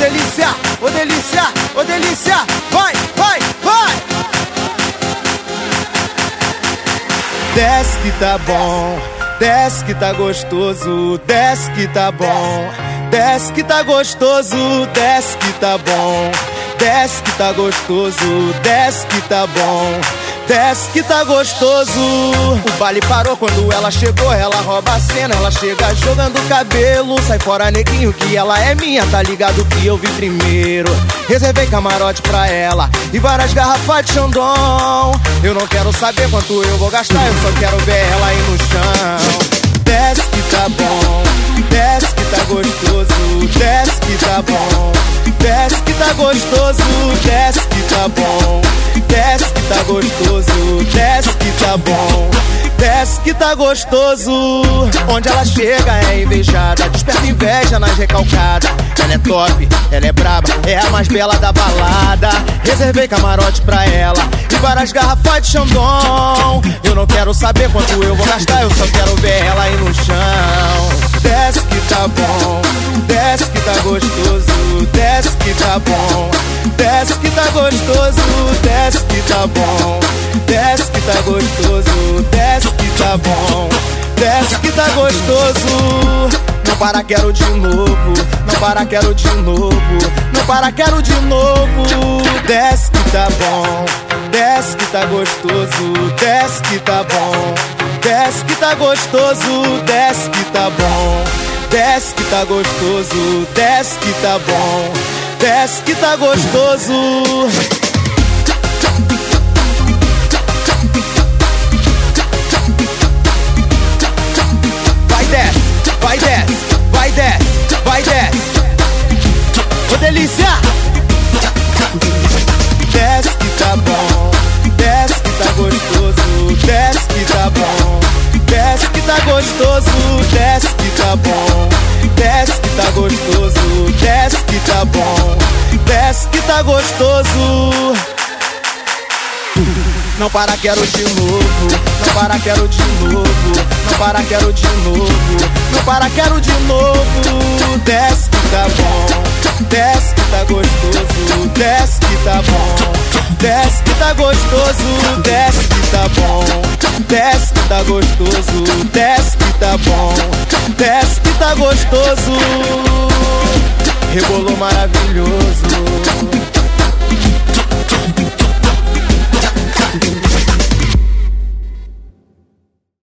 delícia, ô delícia, ô delícia. Vai, vai, vai. Desce que tá bom, desce que tá gostoso, desce que tá bom, desce que tá gostoso, desce que tá bom, desce que tá gostoso, desce que tá bom, desce que tá gostoso. O baile parou quando ela chegou, ela rouba a cena, ela chega jogando cabelo. Sai fora, neguinho, que ela é minha, tá ligado que eu vi primeiro. Reservei camarote pra ela e várias garrafas de Chandon. Eu não quero saber quanto eu vou gastar, eu só quero ver ela aí no chão. Desce que tá bom, desce que tá gostoso, desce que tá bom, desce que tá gostoso, desce que tá bom, desce que tá gostoso, desce que tá bom, desce que tá gostoso. Onde ela chega é invejada, desperta inveja nas recalcadas. Ela é top, ela é braba, é a mais bela da balada. Reservei camarote pra ela e várias garrafas de Chandon. Eu não quero saber quanto eu vou gastar, eu só quero ver ela aí no chão. Desce que tá bom, desce que tá gostoso, desce que tá bom, desce que tá gostoso, desce que tá bom, desce que tá gostoso, desce que tá bom, desce que tá gostoso. Não para, quero de novo, não para, quero de novo, não para, quero de novo. Desce que tá bom, desce que tá gostoso, desce que tá bom, desce que tá gostoso, desce que tá bom, desce que tá gostoso, desce que tá bom, desce que tá gostoso. Vai desce, vai desce, vai desce, vai desce. Ô delícia! Desce que tá bom, desce que tá gostoso, desce que tá bom, desce que tá gostoso, desce que tá bom, desce que tá gostoso, desce que tá bom, desce que tá gostoso. Não para, quero de novo, não para, quero de novo, não para, quero de novo, não para, quero de novo. Desce que tá bom, desce que tá gostoso, desce que tá bom, desce que tá gostoso, desce que tá bom, desce que tá gostoso, desce que tá bom, desce que tá gostoso. Rebolou maravilhoso.